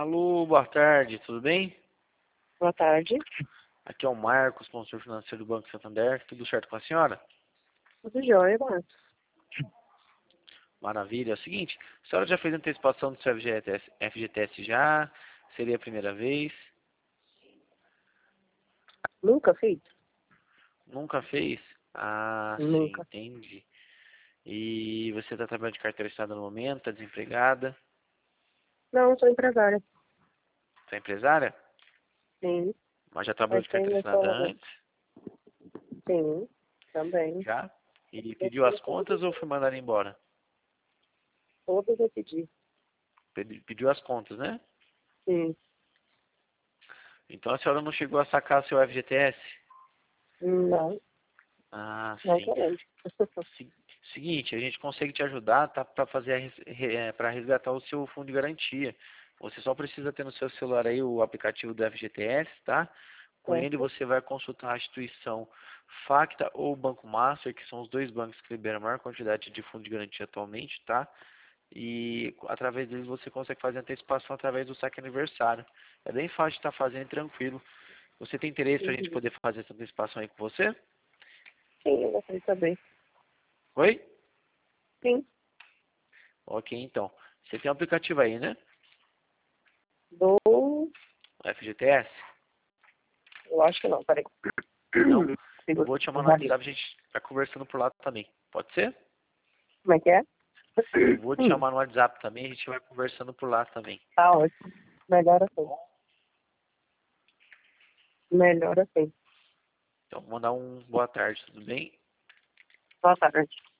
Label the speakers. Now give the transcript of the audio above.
Speaker 1: Alô, boa tarde, tudo bem?
Speaker 2: Boa tarde.
Speaker 1: Aqui é o Marcos, consultor financeiro do Banco Santander. Tudo certo com a senhora?
Speaker 2: Tudo jóia, Marcos.
Speaker 1: Maravilha. É o seguinte, a senhora já fez antecipação do seu FGTS já? Seria a primeira vez?
Speaker 2: Nunca fiz?
Speaker 1: Nunca fez? Ah, sim,
Speaker 2: Nunca.
Speaker 1: entendi. E você está trabalhando de carteira assinada no momento? Está desempregada?
Speaker 2: Não, sou empresária.
Speaker 1: Você é empresária?
Speaker 2: Sim.
Speaker 1: Mas já trabalhou
Speaker 2: Mas
Speaker 1: de carteira
Speaker 2: tenho
Speaker 1: assinada
Speaker 2: só...
Speaker 1: antes?
Speaker 2: Sim, também.
Speaker 1: Já? E
Speaker 2: Eu
Speaker 1: pediu
Speaker 2: tenho
Speaker 1: as contas ou foi mandada embora?
Speaker 2: todas eu pedi.
Speaker 1: Pediu as contas, né?
Speaker 2: Sim.
Speaker 1: Então a senhora não chegou a sacar seu FGTS?
Speaker 2: Não,
Speaker 1: Ah,
Speaker 2: não
Speaker 1: sim.
Speaker 2: querendo.
Speaker 1: Se- Seguinte, a gente consegue te ajudar, tá, para fazer para resgatar o seu fundo de garantia. Você só precisa ter no seu celular aí o aplicativo do FGTS, tá? Com ele
Speaker 2: Certo?
Speaker 1: você vai consultar a instituição Facta ou o Banco Master, que são os dois bancos que liberam a maior quantidade de fundo de garantia atualmente, tá? E através deles você consegue fazer antecipação através do saque aniversário. É bem fácil de estar fazendo, tranquilo. Você tem interesse para a gente
Speaker 2: Uhum.
Speaker 1: poder fazer essa antecipação aí com você?
Speaker 2: Sim, eu gostaria de saber.
Speaker 1: Oi?
Speaker 2: Sim.
Speaker 1: Ok, então. Você tem um aplicativo aí, né?
Speaker 2: Dou...
Speaker 1: O FGTS?
Speaker 2: Eu acho que não, peraí.
Speaker 1: Não? Eu
Speaker 2: Segura.
Speaker 1: vou te chamar no
Speaker 2: Varia.
Speaker 1: WhatsApp, a gente tá conversando por lá também. Pode ser?
Speaker 2: Como é que é?
Speaker 1: Eu vou te chamar no WhatsApp também, a gente vai conversando por lá também.
Speaker 2: Tá ótimo. Melhor assim. Melhor assim.
Speaker 1: Então, vou mandar um boa tarde, tudo bem?
Speaker 2: Boa tarde.